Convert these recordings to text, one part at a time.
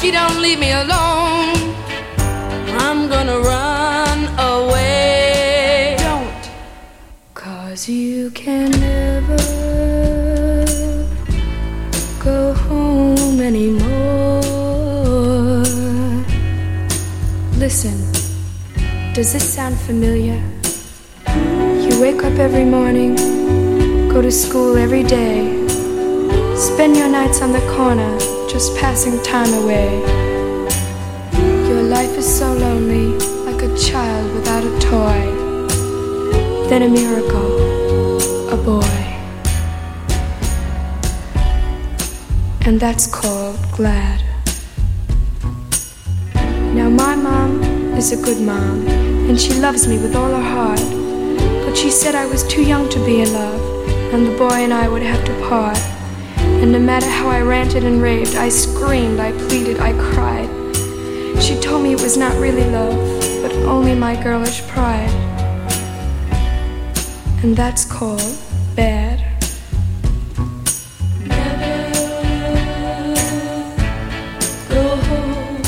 she don't leave me alone, I'm gonna run away. Don't, 'cause you can never go home anymore. Listen, does this sound familiar? You wake up every morning, go to school every day, spend your nights on the corner, just passing time away. Your life is so lonely, like a child without a toy. Then a miracle, a boy. And that's called glad. Now my mom is a good mom, and she loves me with all her heart. But she said I was too young to be in love, and the boy and I would have to part. And no matter how I ranted and raved, I screamed, I pleaded, I cried. She told me it was not really love, but only my girlish pride. And that's called bad. Never go home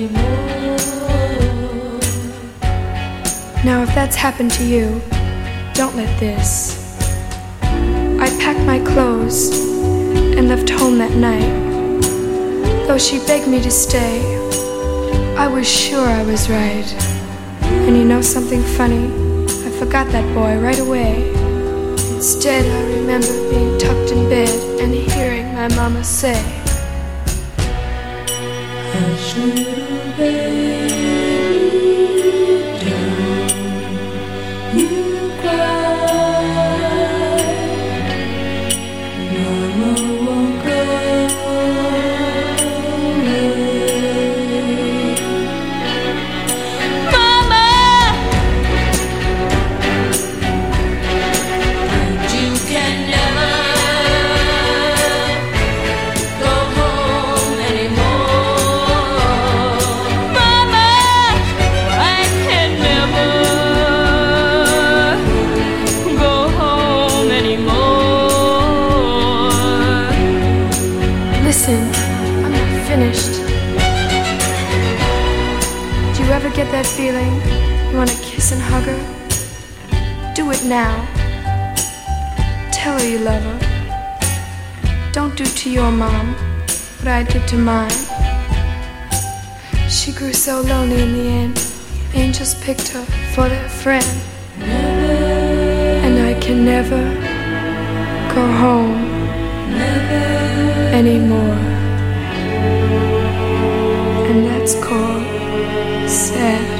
anymore. Now if that's happened to you, don't let this. I packed my clothes and left home that night. Though she begged me to stay, I was sure I was right. And you know something funny? I forgot that boy right away. Instead, I remember being tucked in bed and hearing my mama say, "Hush, little baby, don't you cry. Mama won't go away. Mama, and you can never go home anymore. Mama, I can never go home anymore." Listen, I'm not finished. Do you ever get that feeling you want to kiss and hug her? Do it now. Tell her you love her. Don't do to your mom what I did to mine. She grew so lonely in the end, angels picked her for their friend. And I can never go home anymore. And that's called sad.